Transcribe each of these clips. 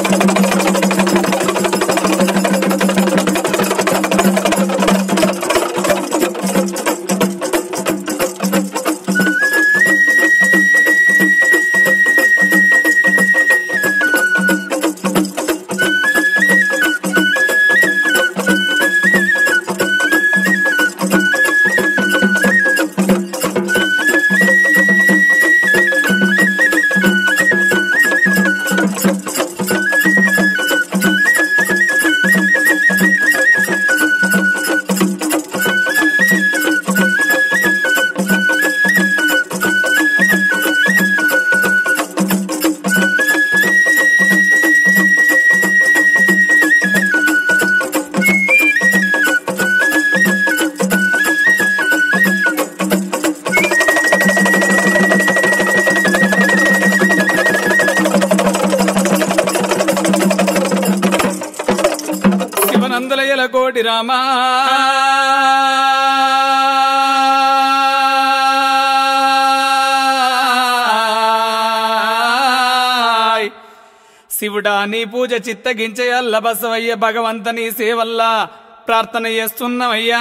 కోటి రామా శివుడా నీ పూజ చిత్తగించేయల్ల బసవయ్య భగవంత నీ సేవల్లా ప్రార్థన చేస్తున్నామయ్యా.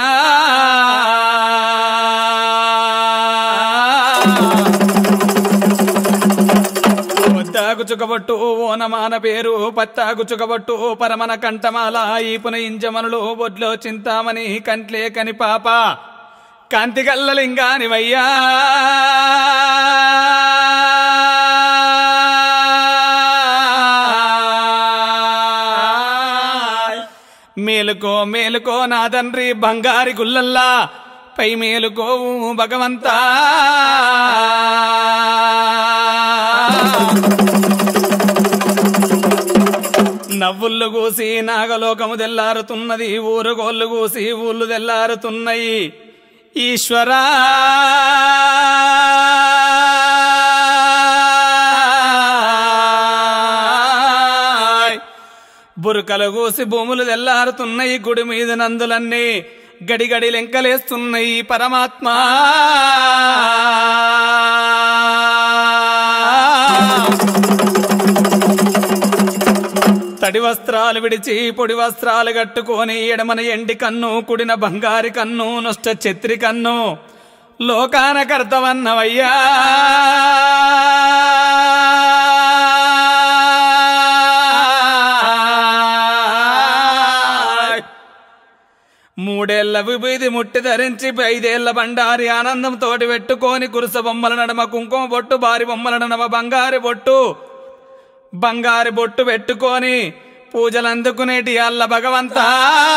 పత్తాకు చుకబట్టు ఓనమాన పేరు పత్తాకు చుకబట్టు పరమన కంఠమాల ఈపున ఇంజమనులు బొడ్లో చింతామణి కంట్లే కని పాప కాంతిగల్లలింగానివయ్యా. మేలుకో మేలుకో నా తండ్రి బంగారి గుల్లల్లా పై మేలుకోవు భగవంతా. నవ్వుళ్ళు కూసి నాగలోకము తెల్లారుతున్నది, ఊరుగోళ్ళు కూసి ఊళ్ళు తెల్లారుతున్నాయి. ఈశ్వరా బురకలు కూసి భూములు తెల్లారుతున్నాయి, గుడి మీద నందులన్నీ గడిగడి లెంకలేస్తున్నాయి. పరమాత్మ తడి వస్త్రాలు విడిచి పొడి వస్త్రాలు కట్టుకొని ఎడమన ఎండి కన్ను కుడిన బంగారి కన్ను నొష్ట ఛత్రి కన్ను లోకాన కర్తవన్నవయ్యా. మూడేళ్ల విభూది ముట్టి ధరించి 5 ఏళ్ల బండారి ఆనందం తోటి పెట్టుకొని కురుస బొమ్మల నడమ కుంకుమ బొట్టు బారి బొమ్మల నడమ బంగారి బొట్టు పెట్టుకొని పూజలు అందుకునేటి అల్ల భగవంతా.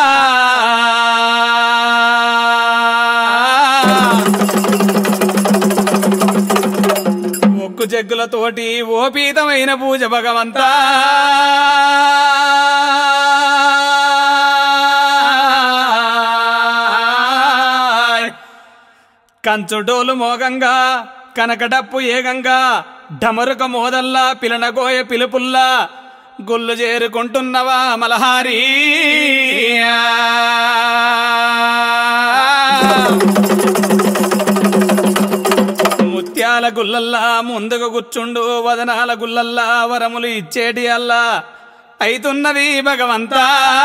ఒక్కు జగ్గులతోటి ఓపీతమైన పూజ భగవంతా. కంచుడోలు మోగంగా కనకడప్పు ఏగంగా ఢమరుక మోదల్లా పిలనగోయ పిలుపుల్లా గుళ్ళు చేరుకుంటున్నవా మలహారీ. ముత్యాల గుల్లల్లా ముందుగా కూర్చుండు వదనాల గుల్లల్లా వరములు ఇచ్చేటి అల్లా అయితున్నది భగవంతా.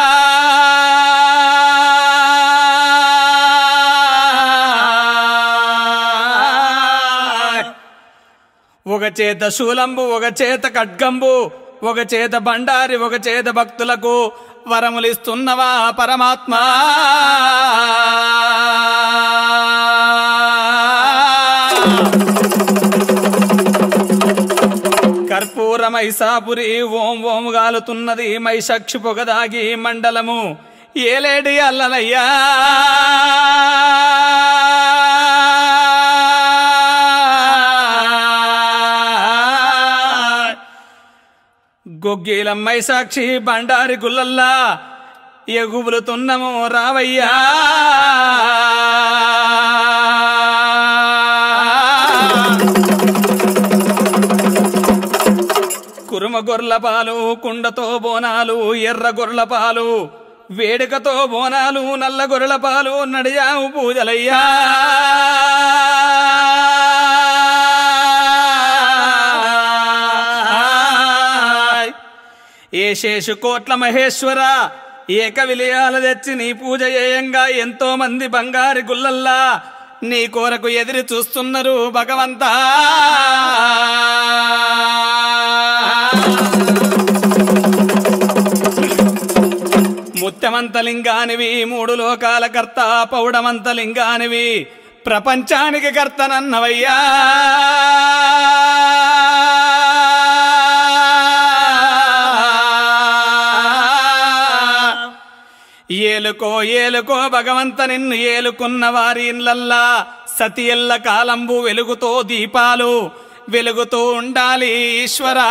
ఒక చేత శూలంబు ఒక చేత ఖడ్గంబు ఒక చేత బండారి ఒక చేత భక్తులకు వరములిస్తున్నవా పరమాత్మ. కర్పూర మైసాపురి ఓం ఓం గాలుతున్నది మైషక్షి పొగదాగి మండలము ఏలేడి అల్లనయ్యా. గొగ్గీలమ్మై సాక్షి బండారి గుల్లల్లా ఎగుబులుతున్నము రావయ్యా. కురుమ గొర్ల పాలు కుండతో బోనాలు ఎర్ర గొర్ల పాలు వేడుకతో బోనాలు నల్ల గొర్రెల పాలు నడియాము పూజలయ్యా. ఏ శేషు కోట్ల మహేశ్వర ఏక విలయాలు తెచ్చి నీ పూజ చేయంగా ఎంతో మంది బంగారు గుల్లల్లా నీ కోరకు ఎదురు చూస్తున్నారు భగవంతా. ముత్యమంతలింగానివి మూడు లోకాల కర్త పౌడమంతలింగానివి ప్రపంచానికి కర్తనన్నవయ్యా. ఏలుకో ఏలుకో భగవంత నిన్ను ఏలుకున్న వారి ఇళ్ళల్లా సతి ఎల్ల కాలంబు వెలుగుతో దీపాలు వెలుగుతూ ఉండాలి ఈశ్వరా.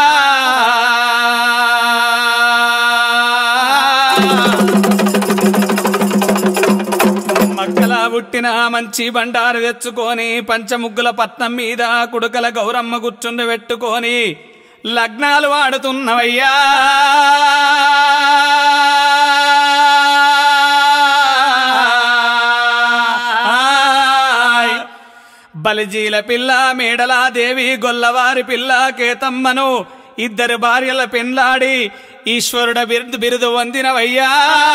మక్కలా పుట్టిన మంచి బండారు తెచ్చుకొని పంచముగ్గుల పట్నం మీద కుడుకల గౌరమ్మ కూర్చుండి పెట్టుకొని లగ్నాలు వాడుతున్నవయ్యా. బలిజీల పిల్ల మేడలాదేవి గొల్లవారి పిల్ల కేతమ్మను ఇద్దరు భార్యల పెండ్లాడి ఈశ్వరుడ బిరుదు వందినవయ్యా.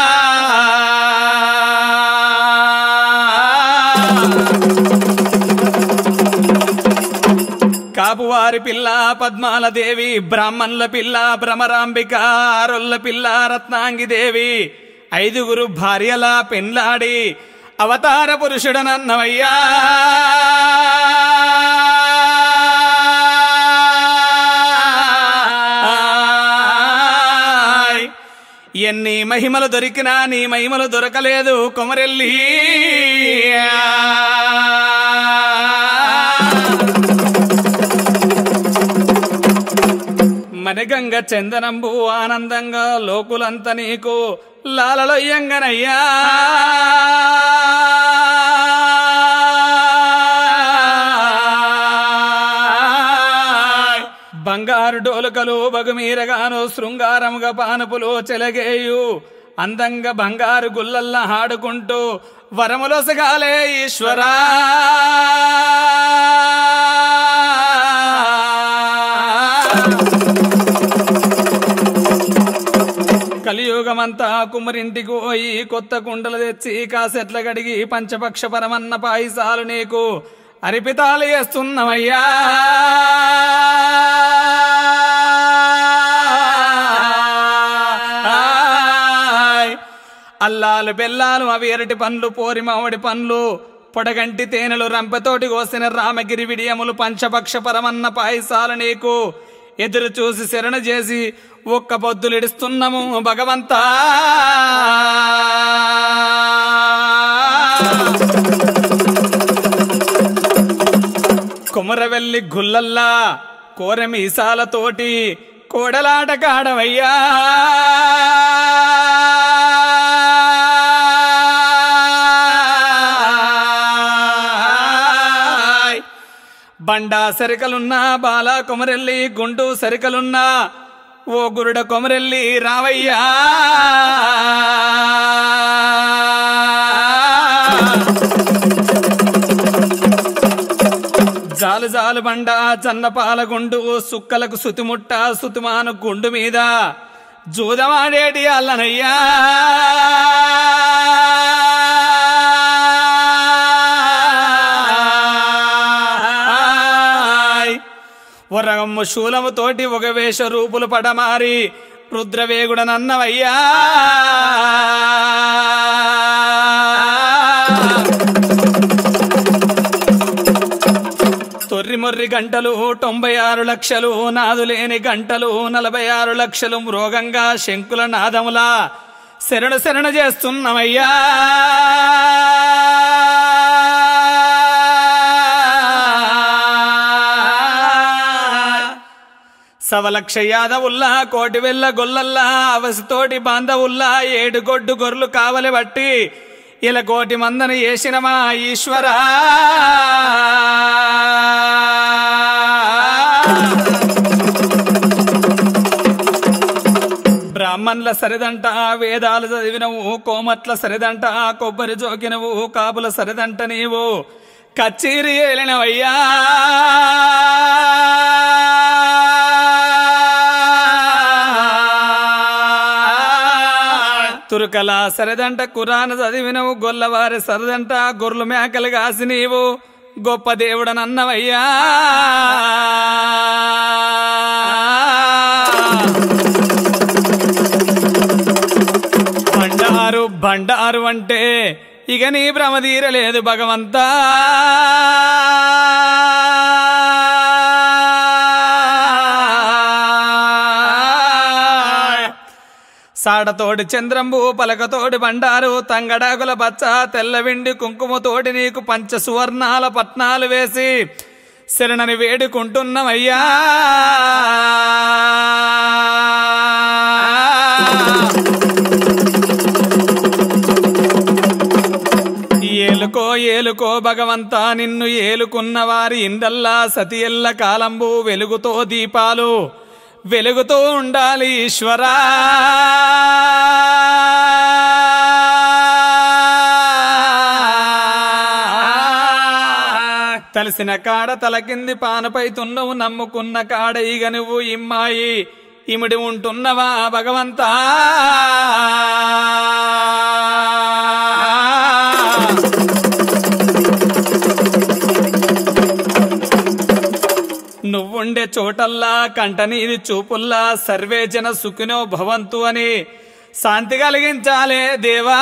కాపువారి పిల్ల పద్మాల దేవి బ్రాహ్మణుల పిల్ల భ్రమరాంబిక ఆరొల్ల పిల్ల రత్నాంగిదేవి ఐదుగురు భార్యల పెండ్లాడి అవతార పురుషుడనన్నవయ్యా. ఎన్ని మహిమలు దొరికినా నీ మహిమలు దొరకలేదు కొమరెల్లి. మనగంగ చందనంబు ఆనందంగా లోకులంత నీకు లాలలొయ్యంగనయ్యా. బంగారు డోలుకలు బగుమీరగాను శృంగారముగా పానుపులు చెలగేయు అందంగా బంగారు గుల్లల్లా ఆడుకుంటూ వరములొసగాలే ఈశ్వరా. కలియుగమంతా కుమ్మరింటికి పోయి కొత్త కుండలు తెచ్చి కాసెట్ల గడిగి పంచపక్ష పరమన్న పాయసాలు నీకు అర్పితాలు చేస్తున్నవయ్యా. అల్లాలు బెల్లాలు అవి ఎరటి పండ్లు పోరి మామిడి పండ్లు పొడగంటి తేనెలు రంపెతోటి కోసిన రామగిరి విడియములు పంచపక్ష పరమన్న పాయసాలు నీకు ఎదురు చూసి శరణ చేసి ఒక్క పొద్దులిడుస్తున్నాము భగవంతా. కొమరవెల్లి గుల్లల్లా కోరమీసాలతోటి కోడలాట కాడవయ్యా. బండా సరికలున్నా బాలా కొమరెల్లి గుండు సరికలున్నా ఓ గురుడ కొమరెల్లి రావయ్యా. జాలు జాలు బండ జన్నపాల గుండు సుక్కలకు సుతిముట్ట సుతిమాను గుండు మీద జూదమాడేటి అల్లనయ్యా. వరగమ్మ శూలము తోటి ఒక వేష రూపులు పడమారి రుద్రవేగుడనన్నవయ్యా. తొర్రిమొర్రి గంటలు 96 లక్షలు నాదులేని గంటలు 46 లక్షలు మృగంగా శంకుల నాదములా శరణ శరణ చేస్తున్నవయ్యా. సవలక్ష యాదవుల్లా కోటి వెళ్ళ గొల్లల్లా అవసితోటి బాంధవుల్లా 7 గొడ్డు గొర్రెలు కావలి బట్టి ఇలా కోటి మందను వేసినమా ఈశ్వరా. బ్రాహ్మణుల సరిదంట వేదాలు చదివినవు కోమట్ల సరిదంట కొబ్బరి జోకినవు కాపుల సరిదంట నీవు కచ్చేరి ఏలినవయ్యా. నాలుకల సరదంట కురాను చదివినవు గొల్లవారి సరదంట గొర్రెలు మేకలు కాసి నీవు గొప్ప దేవుడనన్నవయ్యా బండారు బండారు అంటే ఇక నీ భ్రమ తీరలేదు భగవంతా సాడతోడి చంద్రంబు పలకతోడి బండారు తంగడాకుల బచ్చ తెల్లవిండి కుంకుమతోటి నీకు పంచ సువర్ణాల పట్నాలు వేసి శరణని వేడుకుంటున్నవయ్యా ఏలుకో ఏలుకో భగవంతా నిన్ను ఏలుకున్న వారి ఇందల్లా సతి ఎల్ల కాలంబు వెలుగుతో దీపాలు వెలుగుతూ ఉండాలి ఈశ్వరా తలసిన కాడ తలకింది పానపైతున్నవు నమ్ముకున్న కాడ ఇగ నువ్వు ఇమ్మాయి ఇమిడి ఉంటున్నవా భగవంతా నువ్వుండే చోటల్లా కంటనీది చూపుల్లా సర్వే జన సుఖినో భవంతు అని శాంతి కలిగించాలే దేవా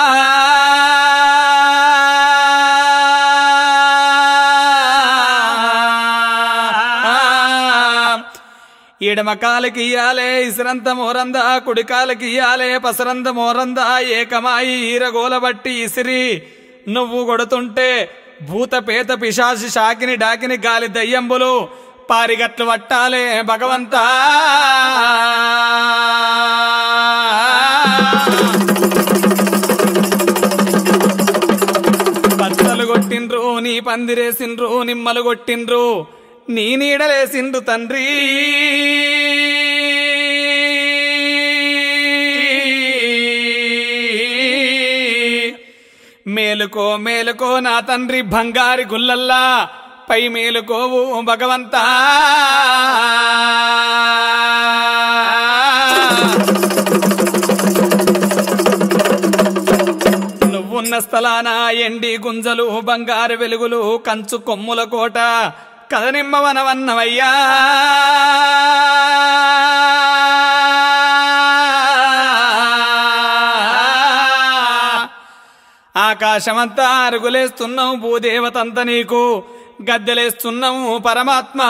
ఎడమ కాలకి ఇయ్యాలే ఇసరంత మోరందా కుడి కాలకి ఇయ్యాలే పసరంత మోరందా ఏకమాయి ఈరగోల బట్టి ఇసిరి నువ్వు కొడుతుంటే భూత పేత పిశాచి షాకిని డాకిని గాలి దయ్యంబులు పారిగట్లు పట్టాలే భగవంతా బచ్చలు కొట్టిండ్రు నీ పందిరేసిండ్రు నిమ్మలు కొట్టిండ్రు నీ నీడలేసిండ్రు తండ్రి మేలుకో మేలుకో నా తండ్రి బంగారి గుల్లల్లా పై మేలుకోవు భగవంతా నువ్వున్న స్థలాన ఎండి గుంజలు బంగారు వెలుగులు కంచు కొమ్ముల కోట కదనిమ్మవనవన్నవయ్యా ఆకాశమంతా అరుగులేస్తున్నావు భూదేవతంత నీకు గద్దెలేస్తున్నాము పరమాత్మ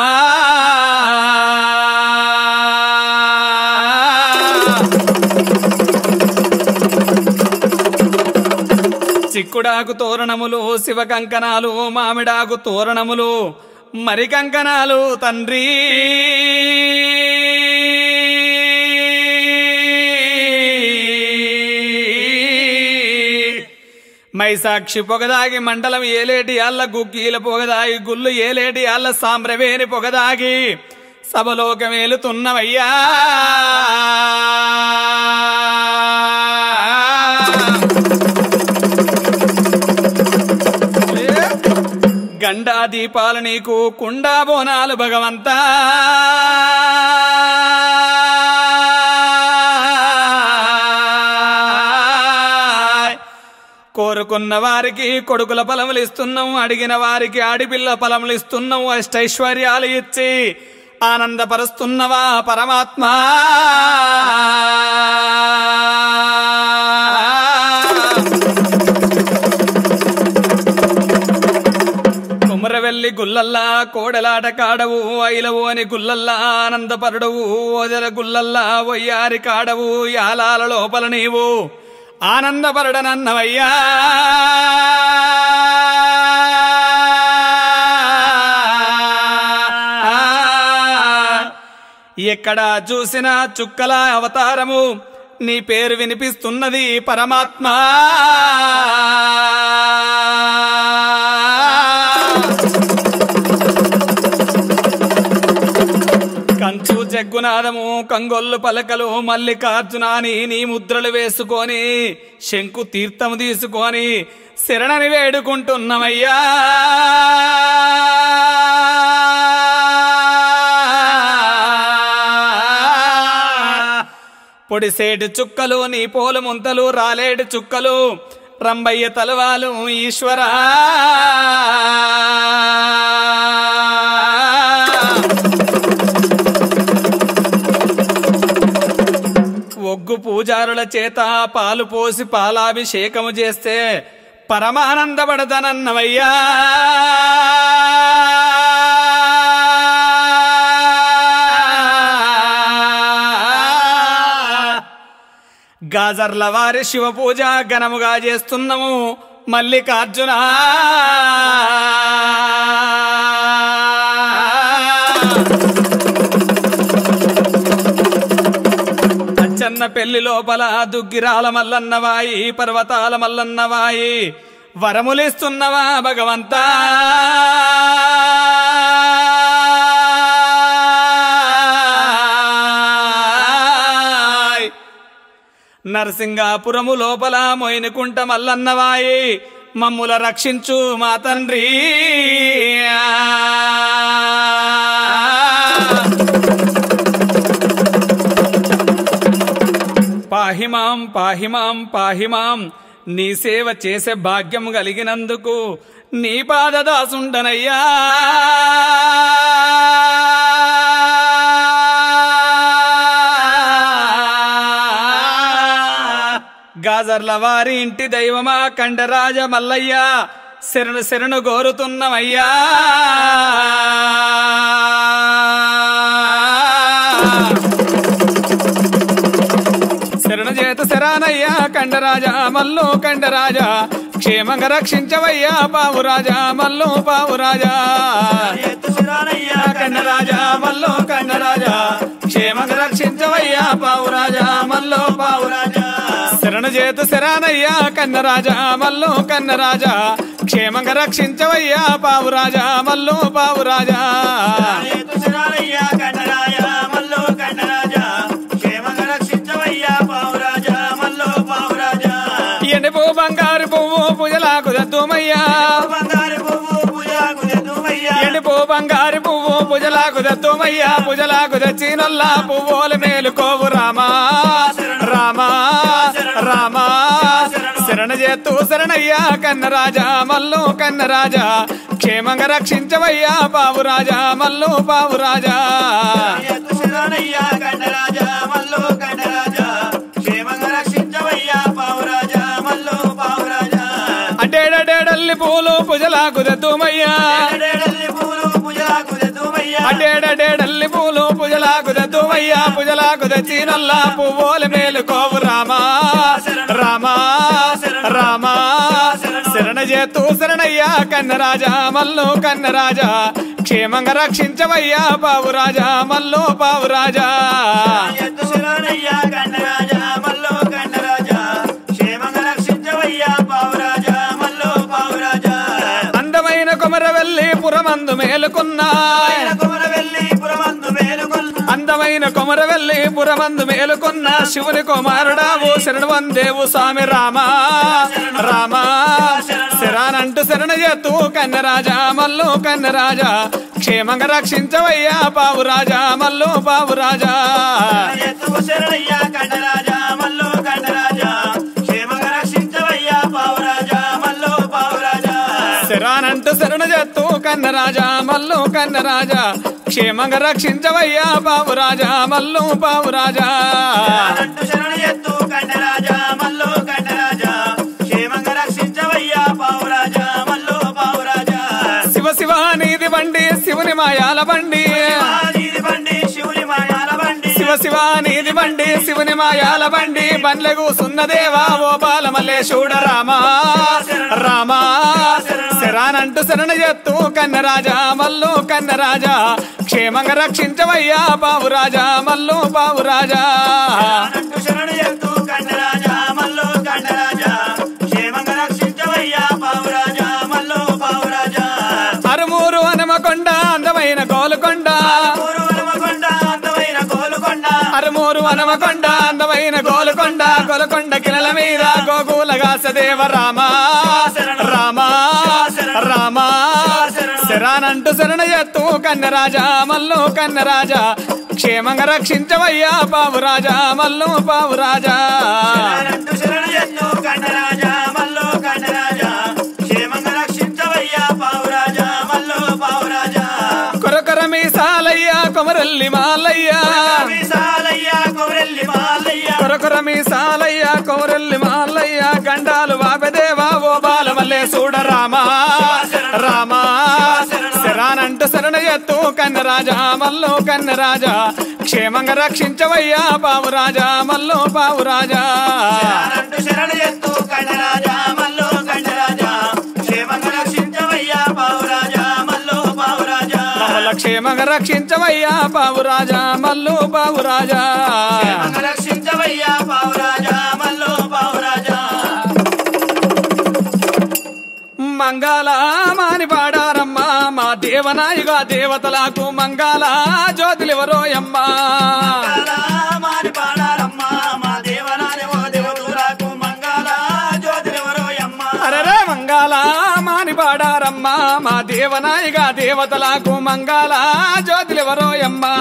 చిక్కుడాకు తోరణములు శివ కంకణాలు మామిడాకు తోరణములు మరి కంకణాలు తండ్రి మైసాక్షి పొగదాగి మండలం ఏలేటి ఆళ్ళ గుగ్గీల పొగదాగి గుళ్ళు ఏలేటి ఆళ్ళ సాంబ్రవేణి పొగదాగి సభలోకమేలుతున్నవయ్యా గండా దీపాలు నీకు కుండా బోనాలు భగవంతా కోరుకున్న వారికి కొడుకుల ఫలములు ఇస్తున్నావు అడిగిన వారికి ఆడిపిల్ల ఫలములు ఇస్తున్నావు అష్టైశ్వర్యాలు ఇచ్చి ఆనందపరుస్తున్నవా పరమాత్మ కుమరవెల్లి గుల్లల్లా కోడలాట కాడవు ఐలవు అని గుల్లల్లా ఆనందపరుడవు ఓదెల గుల్లల్లా వయ్యారి కాడవు యాలాల లోపల నీవు ఆనందపరుడనన్నవయ్యా ఎక్కడ చూసినా చుక్కల అవతారము నీ పేరు వినిపిస్తున్నది పరమాత్మ కంచు జగ్గునాదము కంగొల్లు పలకలు మల్లికార్జునాని నీ ముద్రలు వేసుకొని శంకు తీర్థము తీసుకొని శరణని వేడుకుంటున్నమయ్యా ఒడిసేటి చుక్కలు నీ పోలు ముంతలు రాలేడు చుక్కలు రంబయ్య తలవాలు ఈశ్వరా ఒగ్గు పూజారుల చేత పాలు పోసి పాలాభిషేకము చేస్తే పరమానందపడదనన్నవయ్యా గాజర్ల వారి శివ పూజ ఘనముగా చేస్తున్నాము మల్లికార్జున అచ్చన్న పెళ్లి లోపల దుగ్గిరాల మల్లన్నవాయి పర్వతాల మల్లన్నవాయి వరములిస్తున్నవా భగవంతా నరసింగాపురము లోపల మోయినకుంట మల్లన్నవాయి మమ్ముల రక్షించు మా తండ్రి పాహిమాం పాహిమాం పాహిమాం నీ సేవ చేసే భాగ్యం కలిగినందుకు నీ పాదదాసుండనయ్యా గాజర్ల వారి ఇంటి దైవమా కండరాజ మల్లయ్య శరణు శరణు గోరుతున్నమయ్యా శరణు చేత శరానయ్యా కండరాజా మల్లు కండరాజా క్షేమంగా రక్షించవయ్యా పావురాజా మల్లు పావురాజా కండరాజా మల్లు కండరాజా క్షేమంగా రక్షించవయ్యా పావురాజా మల్లు పావురాజా శరణు చేతు శరానయ్యా కన్నరాజా మల్లు కన్నరాజా క్షేమంగా రక్షించవయ్యా పావురాజా మల్లు పావురాజా ఎండిపో బంగారు పువ్వు పూజలాకు దద్దుమయ్యా ఎండిపో బంగారు పువ్వు పూజలాకు దద్దుమయ్యా పూజలాకు దచ్చినల్లా పువ్వుల మేలుకోవు రామా రామా రామా శరణ చేతు శరణయ్యా కన్నరాజా మల్లు కన్నరాజా క్షేమంగా రక్షించవయ్యా పావురాజా మల్లు పావురాజా అడ్డేడల్లి పూలు పూజలాకు దద్దుమయ్యా అడ్డేడల్లి పూలు పూజలాకు దద్దుమయ్యా పూజలాకు దచ్చినల్లా పువ్వుల మేలుకోవు రామా రామా రామా శరణ చేతు శరణయ్యా కన్నరాజా మల్లు కన్నరాజా క్షేమంగా రక్షించవయ్యా పావురాజా మల్లు పావురాజా అందమైన కొమరవెల్లి పురమందు మేలుకున్నా అందమైన కొమరవెల్లి పురమందు మేలుకున్న శివుని కుమారుడావు శరణు వందేవు స్వామి రామా రామా శరానంటూ శరణ చేతు కన్నరాజా మల్లు కన్నరాజా క్షేమంగా రక్షించవయ్యా పావురాజా మల్లు పావురాజా శరానంటూ శరణ చేతు కన్నరాజా మల్లు కన్నరాజా క్షేమంగా రక్షించవయ్యా పావురాజా మల్లు పావురాజా శివ శివ నీది బండి శివుని మాయాల బండి శివ శివ నీది బండి శివుని మాయాల బండి బండ్లె కూసున్నదేవా ఓ బాలమల్లేశుడ రామా రామా శరానంటూ శరణ చేతు కన్నరాజా మల్లు కన్నరాజా క్షేమంగా రక్షించవయ్యా పావురాజా మల్లు పావురాజా అరుమూరు హనుమకొండ అందమైన గోలుకొండ అరుమూరు హనుమకొండ అందమైన గోలుకొండ గోలుకొండ కిలల మీద గోకులగాసదేవ రామా రామా రామా శరానంటూ శరణ చేతు కన్నరాజా మల్లు కన్నరాజా క్షేమంగా రక్షించవయ్యా పావురాజా మల్లు పావురాజా కొరకొర మీసాలయ్యా కొమరల్లి మాలయ్యా కొరకొర మీసాలయ్యా కొమరల్లి మాలయ్యా గండాలు వాపెదేవా ఓ బాలమల్లే చూడ రామా రామా శరానంటూ శరణ ఎత్తు కన్నరాజా మల్లు కన్నరాజా క్షేమంగా రక్షించవయ్యా పావురాజా మల్లు పావురాజా శరణ ఎత్తు కన్నరాజా మల్లు కన్నరాజా క్షేమంగా రక్షించవయ్యా పావురాజా మల్లు పావురాజా క్షేమంగా రక్షించవయ్యా పావురాజా మల్లు పావురాజా రక్షించవయ్యా పావురాజా మల్లు పావురాజా మంగళ మాని పాడారమ్మా మా దేవనాయుగా దేవతలకు మంగళ జ్యోతులెవరోయమ్మా మాని పాడారమ్మా మా దేవనాని ఓ దేవతలకు మంగళ జ్యోతులెవరోయమ్మా అరరే మంగళ మాని పాడారమ్మా మా దేవనాయుగా దేవతలకు మంగళ జ్యోతులెవరోయమ్మా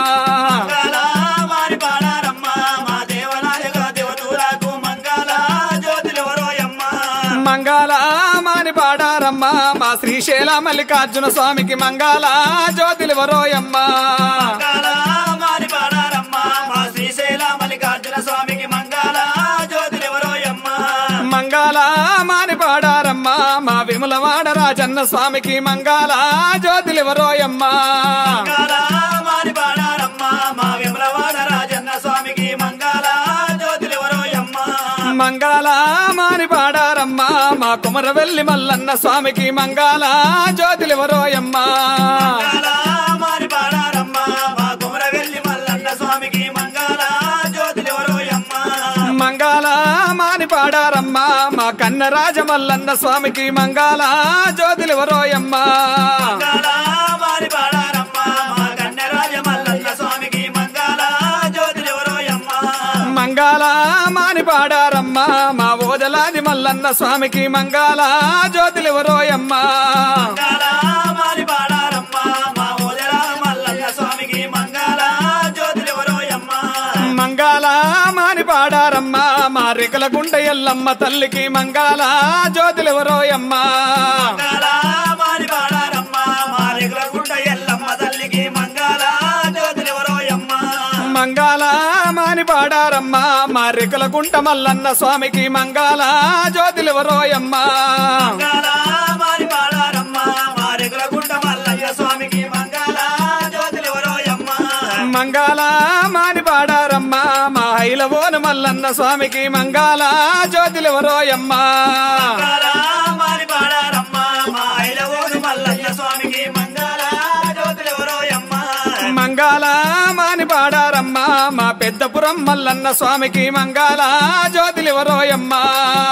మాని పాడారమ్మా మా దేవనానిగా దేవతలకు మంగళ జ్యోతులెవరోయమ్మా మంగళ మాని పాడారమ్మా మా శ్రీశైల మల్లికార్జున స్వామికి మంగళ జ్యోతులెవరోయమ్మా మాని పాడారమ్మా మా శ్రీశైల మల్లికార్జున స్వామికి మంగళ జ్యోతులెవరోయమ్మా మంగళ మాని పాడారమ్మా మా విమలవాడ రాజన్న స్వామికి మంగళ జ్యోతులెవరోయమ్మా మాని పాడారమ్మా మా విమలవాడ రాజన్న స్వామికి మంగళ జ్యోతులెవరోయమ్మా మంగళ మాని పాడారమ్మా మా కుమరవెల్లి మల్లన్న స్వామికి మంగళ జ్యోతులెవరోయమ్మా మాని పాడారమ్మా మా కుమరవెల్లి మల్లన్న స్వామికి మంగళ జ్యోతులెవరోయమ్మా మంగళ మాని పాడారమ్మా మా కన్నరాజ మల్లన్న స్వామికి మంగళ జ్యోతులెవరోయమ్మా మాని పాడారమ్మా మా కన్నరాజ మల్లన్న స్వామికి మంగళ జ్యోతులెవరోయమ్మా మంగళ మాని పాడారమ్మా మా ఓదలాది మల్లన్న స్వామికి మంగళ జ్యోతులెవరోయమ్మా మాని పాడారమ్మా మా ఓదెల మల్లన్న స్వామికి మంగళ జ్యోతులెవరోయమ్మా మంగళ మాని పాడారమ్మా మా రేకుల గుండ ఎల్లమ్మ తల్లికి మంగళ జ్యోతులెవరోయమ్మా మాని పాడారమ్మా మా రేగుల గుంట ఎల్లమ్మ తల్లికి మంగళ జ్యోతులెవరోయమ్మా మంగళ మాని పాడారమ్మా మా రేకుల గుంట మల్లన్న స్వామికి మంగళ జ్యోతులెవరోయమ్మా మాని పాడారమ్మా మా రేగుల గుంట మల్లయ్య స్వామికి మంగళ జ్యోతులెవరోయమ్మా మంగళ మాని పాడారమ్మా మా హైలవోను మల్లన్న స్వామికి మంగళ జ్యోతులెవరోయమ్మా మాని పాడారమ్మా మా ఐలవోను మల్లయ్య స్వామికి మంగళ జ్యోతులెవరోయమ్మా మంగళ మాని పాడారమ్మా మా పెద్దపురం మల్లన్న స్వామికి మంగళ జ్యోతులెవరోయమ్మా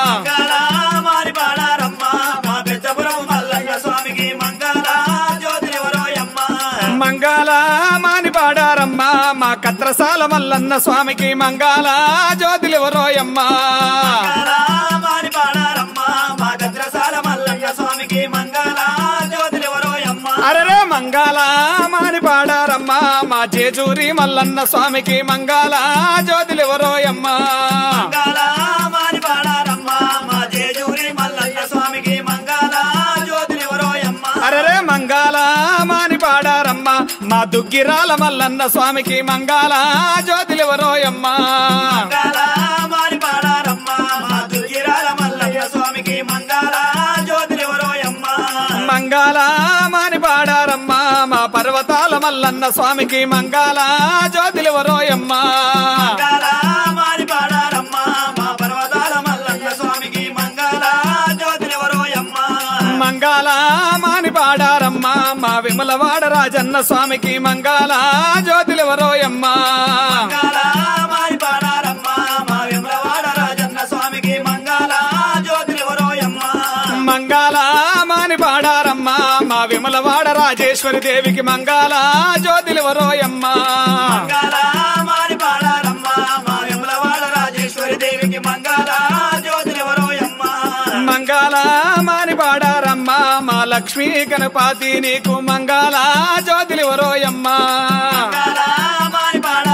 మాని పాడారమ్మా మా పెద్దపురం మల్లయ్య స్వామికి మంగళ జ్యోతులెవరోయమ్మా మంగళ మాని పాడారమ్మా మా కత్రసాల మల్లన్న స్వామికి మంగళ జ్యోతులెవరోయమ్మా మాని పాడారమ్మా మా గద్రసాల మల్లయ్య స్వామికి మంగళ జ్యోతులెవరోయమ్మా అరరే మంగళ మాని పాడారమ్మా మా జేజూరి మల్లన్న స్వామికి మంగళ జ్యోతులెవరోయమ్మా మాని పాడారమ్మా మా జేజూరి మల్లయ్య స్వామికి మంగళ జ్యోతులెవరోయమ్మా అరరే మంగళ మాని పాడారమ్మా మా దుగ్గిరాల మల్లన్న స్వామికి మంగళ జ్యోతులెవరోయమ్మా మాని పాడారమ్మా మా దుర్గిరాల మల్లయ్య స్వామికి మంగళ జ్యోతులెవరోయమ్మా మంగళ మాని పాడారమ్మా మా పర్వతాల మల్లన్న స్వామికి మంగళ జ్యోతులెవరోయమ్మా మాని పాడారమ్మా మా పర్వతాల మల్లయ్య స్వామికి మంగళ జ్యోతులెవరోయమ్మా మంగళ మాని పాడారమ్మా మా విమలవాడ రాజన్న స్వామికి మంగళ జ్యోతులెవరోయమ్మా మాని పాడారమ్మా మా విమలవాడ రాజన్న స్వామికి మంగళ జ్యోతులెవరోయమ్మా మంగళ మాని పాడారమ్మా మా విమలవాడ రాజేశ్వరి దేవికి మంగళ జ్యోతులెవరోయమ్మా మాని పాడారమ్మా మా విమలవాడ రాజేశ్వరి దేవికి మంగళ జ్యోతులెవరోయమ్మా మంగళ మాని పాడారమ్మా మా లక్ష్మీ గణపతి నీకు మంగళ జ్యోతులెవరోయమ్మా మాని పాడ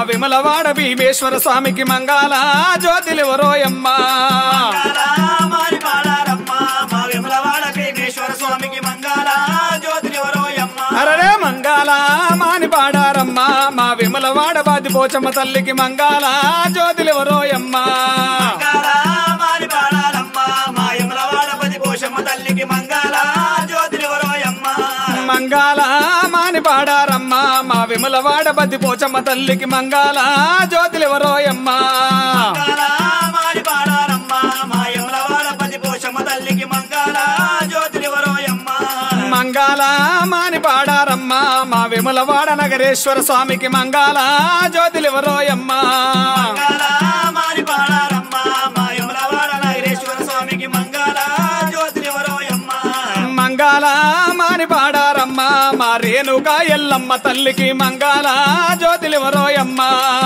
విమలవాడ భీమేశ్వర స్వామికి మంగళ జ్యోతిలివరోయమ్మ మాని పాడారమ్మ మా విమలవాడ భీమేశ్వర స్వామికి మంగళ జ్యోతిలివరోయమ్మ అరరే మంగళ మాని పాడారమ్మ మా విమలవాడ బాది పోచమ్మ తల్లికి మంగళ జ్యోతిలివరోయమ్మ మాని పాడారమ్మ మా విమలవాడ పది పోషమ్మ తల్లికి మంగళ జ్యోతిలివరోయమ్మ మంగళ మాని పాడారమ్మ మా విమలవాడ బద్ది పోచమ్మ తల్లికి మంగళ జ్యోతిలివరోయమ్మ మాని పాడారమ్మ మా విమలవాడ పది పోషమ్మ తల్లికి మంగళ జ్యోతిలివరోయమ్మ మంగళ మాని పాడారమ్మ మా విమలవాడ నగరేశ్వర స్వామికి మంగళ జ్యోతిలివరోయమ్మ మాని పాడారమ్మ మా విమలవాడ నగరేశ్వర స్వామికి మంగళ జ్యోతిలివరోయమ్మ మంగళ మాని పాడారమ్మ మా రేణుకా ఎల్లమ్మ తల్లికి మంగళ జ్యోతిలివరోయమ్మ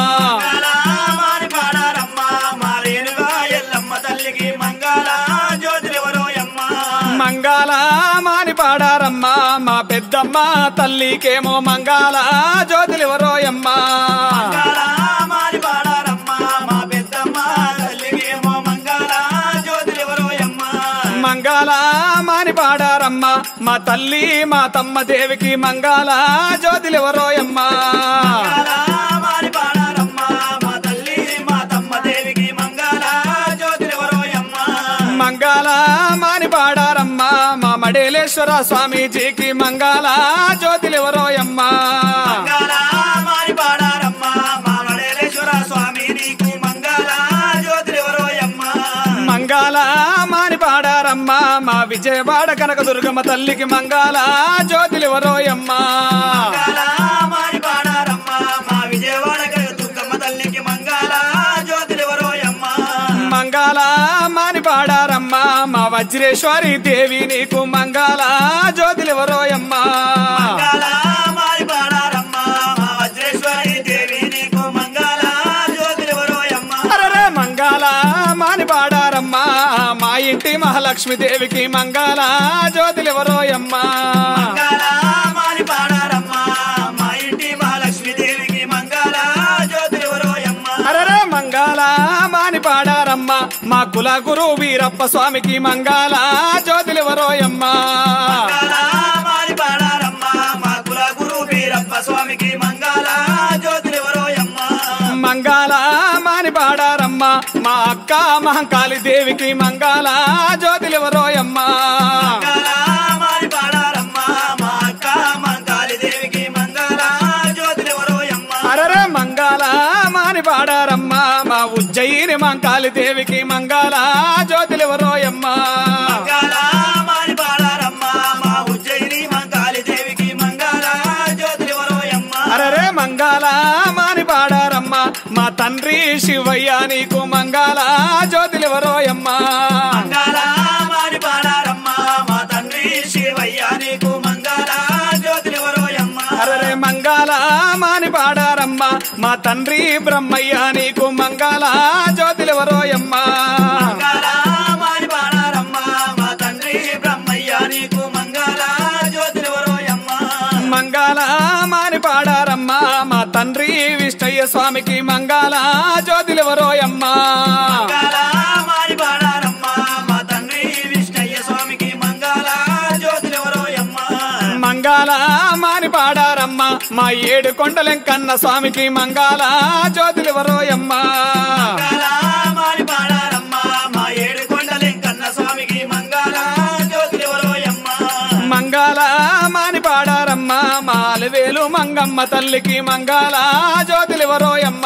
మాని పాడారమ్మ మా రేణుగా ఎల్లమ్మ తల్లికి మంగళ జ్యోతిలివరోయమ్మ మంగళ మాని పాడారమ్మ మా పెద్దమ్మ తల్లికేమో మంగళ జ్యోతిలివరోయమ్మ మాని పాడారమ్మ మా పెద్దమ్మ తల్లికేమో మంగళ జ్యోతిలివరోయమ్మ మంగళ మాని పాడారమ్మ మా తల్లి మా తమ్మ దేవికి మంగళ జ్యోతిలివరోయమ్మ మాని పాడారమ్మ మా తల్లి మా తమ్మ దేవికి మంగళ జ్యోతిలివరోయమ్మ మంగళ మాని పాడారమ్మ మా మడేలేశ్వర స్వామీజీకి మంగళ జ్యోతిలివరోయమ్మ మాని పాడారమ్మ మా వడేలేశ్వర స్వామి నీకు మంగళ జ్యోతిలివరోయమ్మ మంగళ మాని పాడారమ్మ మా విజయవాడ కనకదుర్గమ్మ తల్లికి మంగళ జ్యోతిలివరోయమ్మ మాని పాడారమ్మ మా విజయవాడ దుర్గమ్మ తల్లికి మంగళ జ్యోతిలివరోయమ్మ మంగళ మాని పాడారమ్మ మా వజ్రేశ్వరి దేవి నీకు మంగళ జ్యోతిలివరోయమ్మ మాని పాడారమ్మ మా వజ్రేశ్వరి దేవి నీకు మంగళ జ్యోతిలివరోయమ్మ అరరే మంగళ మాని పాడారమ్మ మా ఇంటి మహాలక్ష్మి దేవికి మంగళ జ్యోతిలివరోయమ్మ మాని పాడారమ్మ మా ఇంటి మహాలక్ష్మి దేవికి మంగళ జ్యోతిలివరోయమ్మ అరరే మంగళ మాని పాడారమ్మ మా కుల గురు వీరప్ప స్వామికి మంగళ జ్యోతిలివరోయమ్మ మాని పాడారమ్మ మా కుల గురు వీరప్ప స్వామికి మంగళ జ్యోతిలివరోయమ్మ మంగళ మాని పాడారమ్మ మా అక్క మహంకాళి దేవికి మంగళ జ్యోతిలివరోయమ్మ మాని పాడారమ్మ మా అక్క మంకాళి దేవికి మంగళ జ్యోతిలివరోయమ్మ అరరే మంగళ మాని పాడారమ్మ మా ఉజ్జయిని మంకాళి దేవికి మంగళ జ్యోతిలివరోయమ్మ మాని పాడారమ్మ మా ఉజ్జయిని మంకాళి దేవికి మంగళ జ్యోతిలివరోయమ్మ అరరే మంగళ మాని పాడారమ్మ మా తండ్రి శివయ్య నీకు మంగళ జ్యోతిలివరోయమ్మ మాని పాడారమ్మ మా తండ్రి శివయ్య నీకు మంగళ జ్యోతిలివరోయమ్మ అరరే మంగళ మాని పాడారమ్మ మా తండ్రి బ్రహ్మయ్య నీకు మంగళ జ్యోతిలివరోయమ్మ మాని పాడారమ్మ మా తండ్రి బ్రహ్మయ్య నీకు మంగళ జ్యోతిలివరోయమ్మ మంగళ మాని పాడారమ్మ మా తండ్రి విష్ణయ్య స్వామికి మంగళ జ్యోతిలివరోయమ్మ మాని పాడారమ్మ మా తండ్రి విష్ణయ్య స్వామికి మంగళ జ్యోతిలివరోయమ్మ మంగళ మాని పాడారమ్మ మా ఏడు కొండలెంకన్న స్వామికి మంగళ జ్యోతిలివరోయమ్మ మాని పాడారమ్మ మా ఏడు కొండలెంకన్న స్వామికి మంగళ జ్యోతిలివరోయమ్మ మంగళ మాని పాడారమ్మ మా అలవేలు మంగమ్మ తల్లికి మంగళ జ్యోతిలివరోయమ్మ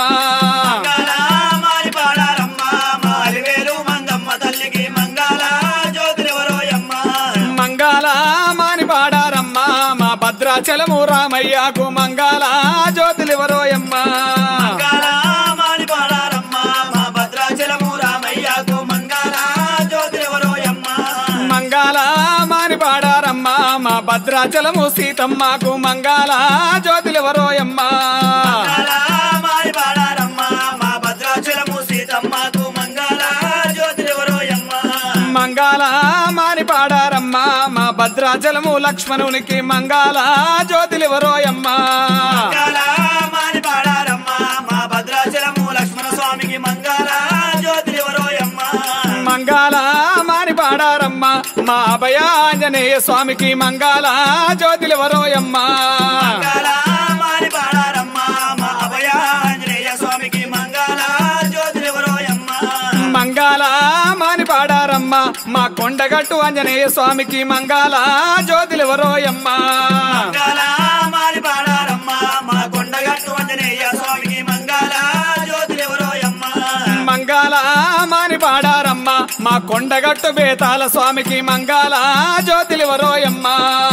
మాని పాడారమ్మ మా అలివేలు మంగమ్మ తల్లికి మంగళ జ్యోతిలివరోయమ్మ మంగళ మాని పాడారమ్మ మా భద్రాచలము రామయ్యకు మంగళ జ్యోతిలివరోయమ్మ మాని పాడారమ్మ మా భద్రాచలము రామయ్యకు మంగళ జ్యోతిలివరోయమ్మ మంగళ మాని పాడారమ్మ మా భద్రాచలము సీతమ్మకు మంగళ జ్యోతిలివరోయమ్మ మాని పాడారమ్మ మా భద్రాచలము సీతమ్మకు మంగళ జ్యోతిలివరోయమ్మ మంగళ మాని పాడారమ్మ మా భద్రాచలము లక్ష్మణునికి మంగళ జ్యోతిలివరోయమ్మ మాని పాడారమ్మ మా మంగళ జ్యోతివరోయమ్మ మంగళ మాని పాడారమ్మ మా అభయాంజనేయ స్వామికి మంగళ జ్యోతివరోయమ్మ మంగళ మాని పాడారమ్మ మా అభయాంజనేయ స్వామికి మంగళ జ్యోతివరోయమ్మ మంగళ మాని పాడారమ్మ మా కొండగట్టు ఆంజనేయ స్వామికి మంగళ జ్యోతివరోయమ్మ మంగళ మాని పాడారమ్మ మా కొండగట్టు ఆంజనేయ స్వామికి మంగళ జ్యోతివరోయమ్మ మంగళ మాని పాడారమ్మ మా కొండగట్టు బేతాల స్వామికి మంగళ జ్యోతివరోయమ్మ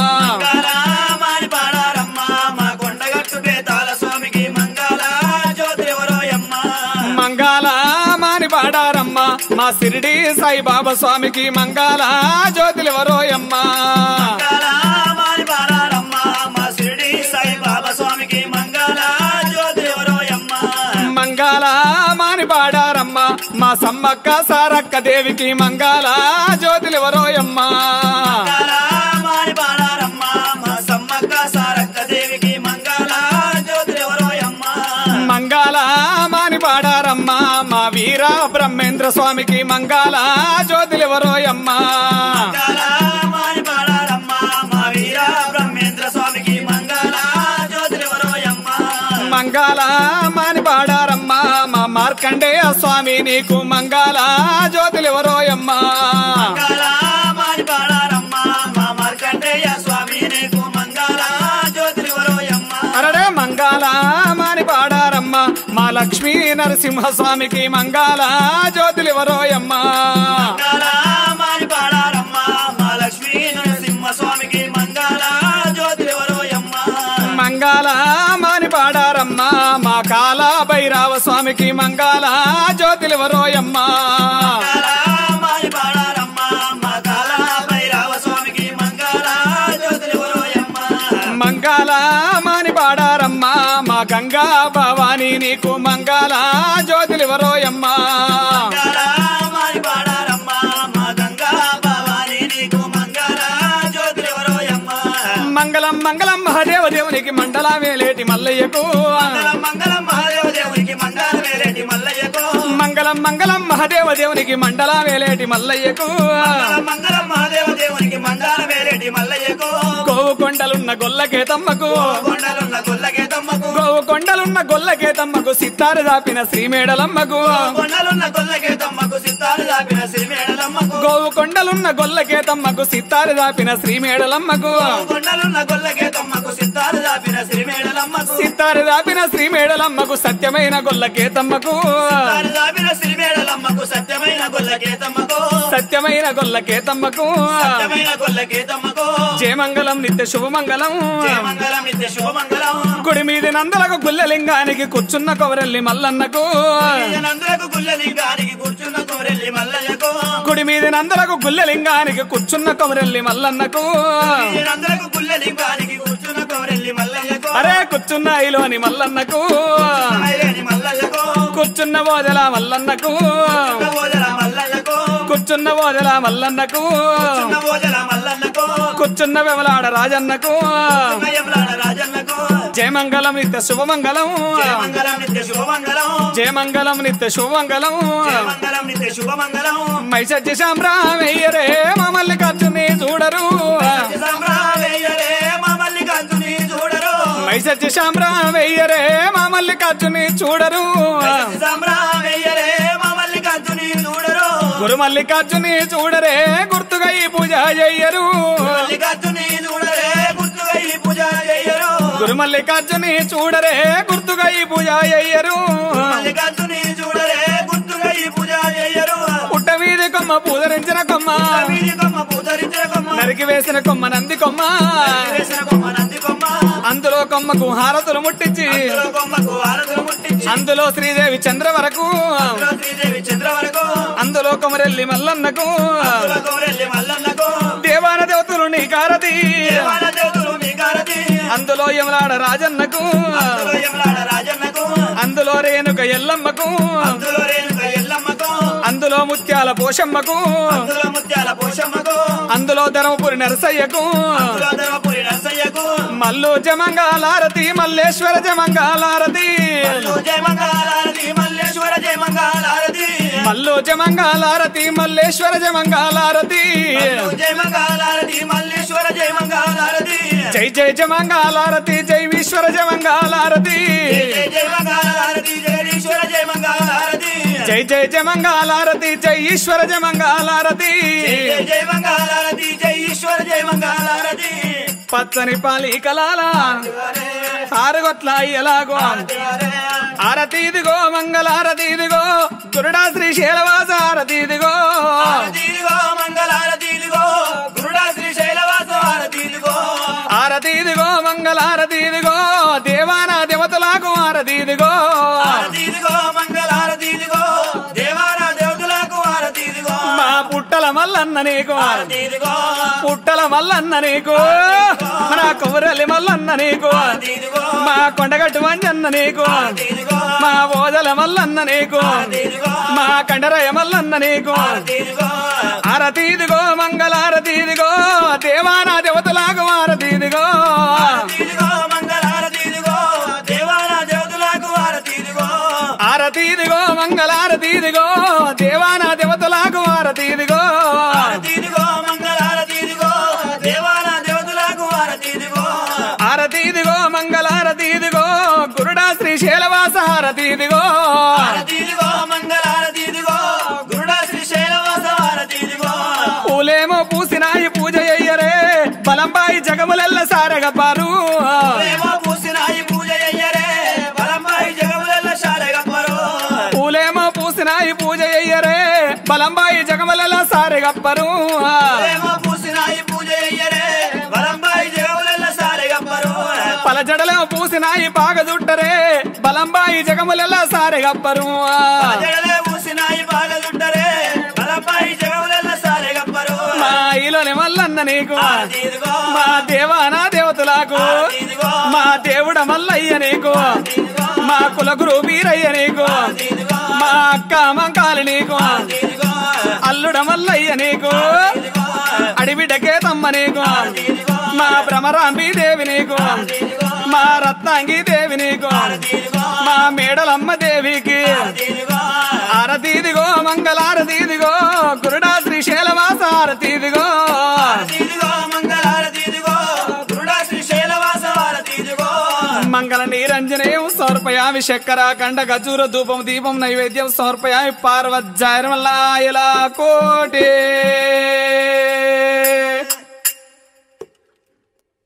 మంగళ మాని పాడారమ్మ మా కొండగట్టు బేతాల స్వామికి మంగళ జ్యోతివరోయమ్మ మంగళ మాని పాడారమ్మ మా సిరిడి సాయిబాబా స్వామికి మంగళ జ్యోతివరోయమ్మ మంగళ మాని పాడారమ్మ మా షిరిడి సాయిబాబా స్వామికి మంగళ జ్యోతివరోయమ్మ మంగళ మాని పాడారమ్మ మా సమ్మక్క సారక్క దేవికి మంగళ జ్యోతివరోయమ్మ మంగళ మాని పాడారమ్మ మా సమ్మక్క సారక్క దేవికి మంగళ జ్యోతివరోయమ్మ మంగళ మాని పాడారమ్మ మా వీర బ్రహ్మేంద్ర స్వామికి మంగళ జ్యోతివరోయమ్మ మంగళ మాని పాడారమ్మ మా వీర బ్రహ్మేంద్ర స్వామికి మంగళ జ్యోతివరోయమ్మ మంగళ మాని పాడారమ్మ మా మార్కండేయ స్వామి నీకు మంగళ జ్యోతివరోయమ్మ మంగళ మాని పాడారమ్మ మా మార్కండేయ స్వామి నీకు మంగళ జ్యోతివరోయమ్మ అరడే మంగళ మాని పాడారమ్మ మా లక్ష్మీ నరసింహ స్వామికి మంగళ జ్యోతివరోయమ్మ మంగళ మాని పాడారమ్మ మా లక్ష్మీ నరసింహ స్వామికి మంగళ జ్యోతివరోయమ్మ మంగళ మాని పాడారమ్మ మా కాల భైరవ స్వామికి మంగళ జ్యోతివరోయమ్మ మంగళ మాని పాడారమ్మ మా కాల భైరవ స్వామికి మంగళ జ్యోతివరోయమ్మ మంగళ మాని పాడారమ్మ మా గంగా భవాని నీకు మంగళ జ్యోతివరోయమ్మ మంగళ మాని పాడారమ్మ మా గంగా భవాని నీకు మంగళ జ్యోతివరోయమ్మ మంగళం మంగళం మహాదేవ దేవునికి మండల వేలేటి మల్లయ్యకు మంగళం మంగళం మహాదేవ దేవునికి మంగళ వేలేటి మల్లయ్యకు మంగళం మంగళం మహాదేవ దేవునికి మండల వేలేటి మల్లయ్యకు మంగళం మంగళం మహాదేవ దేవునికి మంగళ వేలేటి మల్లయ్యకు గోవు కొండలున్న గొల్లకేతమ్మకు కొండలున్న గొల్లకేతమ్మకు గోవు కొండలున్న గొల్లకేతమ్మకు సిత్తారు దాపిన శ్రీమేడలమ్మకు కొండలున్న గొల్లకేతమ్మకు సిత్తారు దాపిన శ్రీమేడలమ్మకు గోవు కొండలున్న గొల్లకేతమ్మకు సిత్తారు దాపిన శ్రీమేడలమ్మకు కొండలున్న గొల్లకేతమ్మకు సిత్తారు దాపిన శ్రీమేడలమ్మకు సిత్తారు దాపిన శ్రీమేడలమ్మకు సత్యమైన గొల్లకేతమ్మకు సిత్తారు దాపిన శ్రీమేడలమ్మకు సత్యమైన గొల్లకేతమ్మకు సత్యమైన గొల్లకేతమ్మకు సత్యమైన గొల్లకేతమ్మకు జయమంగళం నిత్య శుభమంగళం జయమంగళం నిత్య శుభమంగళం గుడి మీది నందలకు గుల్లలింగానికి కూర్చున్న కొవరెల్లి మల్లన్నకు నందులకు గుల్లలింగానికి కూర్చున్న కోరెల్లి మల్లయ్యకు గుడి మీది నందలకు గుల్లలింగానికి కూర్చున్న కొవరెల్లి మల్లన్నకు నందులకు గుల్లలింగానికి కూర్చున్న కోరెల్లి మల్లయ్యకు అరే కూర్చున్న ఐలోని మల్లన్నకు ఐలేని మల్లయ్యకు కూర్చున్న ఓదల మల్లన్నకు ఓదల మల్లయ్యకు కూర్చున్న ఓదల మల్లన్నకు ఓదల మల్లన్నకు కూర్చున్న వెవలాడ రాజన్నకు యమలాడ రాజన్నకు జయమంగళం నిత్య శుభమంగళం జయమంగళం నిత్య శుభమంగళం జయమంగళం నిత్య శుభమంగళం జయమంగళం నిత్య శుభమంగళం మైసజ్జి శాంబ్రామయ్యరే మమ్మల్ని ఖర్చుని చూడరు సంభ్రామయ్యరే మమ్మల్ని కంచుని చూడరు మైసజ్జి శాంబ్రామయ్యరే మమ్మల్ని ఖర్చుని చూడరు సంభ్రామయ్యరే మమ్మల్ని కంచుని చూడరు గురు మల్లికార్జుని చూడరే గుర్తుగా ఈ పూజ చెయ్యరు మల్లికార్జుని చూడరే గుర్తుగా ఈ పూజ చెయ్యరు గురు మల్లికార్జుని చూడరే గుర్తుగా ఈ పూజ చెయ్యరు మల్లికార్జుని చూడరే గుర్తుగా ఈ పూజ చెయ్యరు పుట్ట వీధి కొమ్మ పూదరించిన కొమ్మ వీధి కొమ్మ పూతరించిన కొమ్మ నరికి వేసిన కొమ్మ నంది కొమ్మ వేసిన కొమ్మ నంది కొమ్మ అందులో కొమ్మకు హారతులు ముట్టించి అందులో కొమ్మకు ఆరతులు ముట్టించి అందులో శ్రీదేవి చంద్ర వరకు అందులో శ్రీదేవి చంద్ర వరకు అందులో కొమరెల్లి మల్లన్నకు అందులో కోరెల్లి మల్లన్నకు దేవాన దేవతలు నీ కారతి దేవాల దేవతలు మీ కారతి అందులో యమలాడ రాజన్నకు అందులో యమలాడ రాజన్నకు అందులో రేణుక ఎల్లమ్మకు అందులో రేణుక ఎల్లమ్మకు అందులో ముత్యాల పోషమ్మకు అందులో ముత్యాల పోషమ్మకు అందులో ధర్మపురి నరసయ్యకు అందులో ధర్మపురి నరసయ్యకు మల్లు జమంగాలారతి మల్లేశ్వర జమంగాలారతి జయ మంగళారతి మల్లేశ్వర జయ మంగళారతి మల్లు జమంగాలారతి మల్లేశ్వర జమంగాలారతి జయ మంగళారతి మల్లేశ్వర జయ మంగళారతి జై జై జమంగాలారతి జై ఈశ్వర జమంగాలారతి జయ మంగళారతి జయ ఈశ్వర జయ మంగళారతి జై జై జమంగాలారతి జై ఈశ్వర జమంగాలారతి జయ మంగళారతి జయ ఈశ్వర జయ మంగళారతి పచ్చని పాలి కలాల ఆరుగొట్ల ఎలాగో ఆరతి ఇదిగో మంగళారతి ఇదిగో గురుడా శ్రీశైలవాస ఆరతి ఇదిగో ఇదిగో మంగళారతి ఇదిగో గురుడా శ్రీశైలవాస ఆరతి ఇదిగో ఆరతి ఇదిగో మంగళారతి ఇదిగో దేవాన దేవతలకు ఆరతి ఇదిగో ఇదిగో మంగళారతి ఇదిగో దేవాన దేవతలకు ఆరతి ఇదిగో మా పుట్టల మల్లన్న నీకు ఇదిగో పుట్టల మల్లన్న నీకు మన కొమరలి మల్లన్న నీకు ఇదిగో మా కొండగట్టు వంజన్న నీకు ఇదిగో మా ఓదల మల్లన్న నీకు ఇదిగో మా కండరయ మల్లన్న నీకు ఇదిగో ఆరతి ఇదిగో మంగళారతి ఇదిగో దేవాన దేవతలకు ఆరతి ఇదిగో ఇదిగో మంగళారతి ఇదిగో దేవాన దేవతలకు ఆరతి ఇదిగో ఆరతి ఇదిగో మంగళారతి ఇదిగో దేవాన దేవతలకు ఆరతి ఇదిగో ఇదిగో మంగళారతి ఇదిగో దేవాన దేవతలకు ఆరతి ఇదిగో ఆరతి ఇదిగో మంగళారతి ఇదిగో గురుడా శ్రీశైలవాస ఆరతి ఇదిగో ఇదిగో మంగళారతి ఇదిగో గురుడా శ్రీశైలవాస ఆరతి ఇదిగో పూలేమో పూసినాయి పూజ అయ్యరే బలంబాయి జగములెల్ల సారగపారు ఏమో పూసినాయి పూజ అయ్యరే బలంబాయి జగములెల్ల శాలగప్పరు పూలేమో పూసినాయి పూజ అయ్యరే బలంబాయి జగములెల్ల సారగప్పరు ఏమో పూసినాయి పూజ అయ్యరే బలంబాయి జగములెల్ల శాలగప్పరు పలజడలో పూసినాయి పాగదుట్టరే బలంబాయి జగములెల్ల సారగప్పరు జడలే పూసినాయి బాగలుంటరే బలంబాయి జగములెల్ల శాలగప్పరు మా ఇలోని మల్లన్న నీకు ఇదిగో మా దేవానా దేవతలకు ఇదిగో మా దేవుడ మల్లయ్య నీకు మా కులగురు వీరయ్య నీకు ఇదిగో మా అక్క మంకాలి నీకు ఇదిగో అల్లుడ మల్లయ్య నీకు ఇదిగో అడిబిడ్డకే తమ్మ నీకు ఇదిగో మా భ్రమరాంబి దేవి నీకు మా రత్నాంగి దేవి నీకు ఇదిగో మా మేడలమ్మ దేవికి ఇదిగో ఆరతి ఇదిగో మంగళారతి ఇదిగో గురుడా శ్రీశైలవాస ఆరతి ఇదిగో ఇదిగో మంగళారతి ఇదిగో గురుడా శ్రీశైలవాస ఆరతి ఇదిగో మంగళ నీరంజనేయం సమర్పయామి చక్కెర కండ గజూర ధూపం దీపం నైవేద్యం సమర్పయామి పార్వజ్జాయర్మల్లాయల కోటి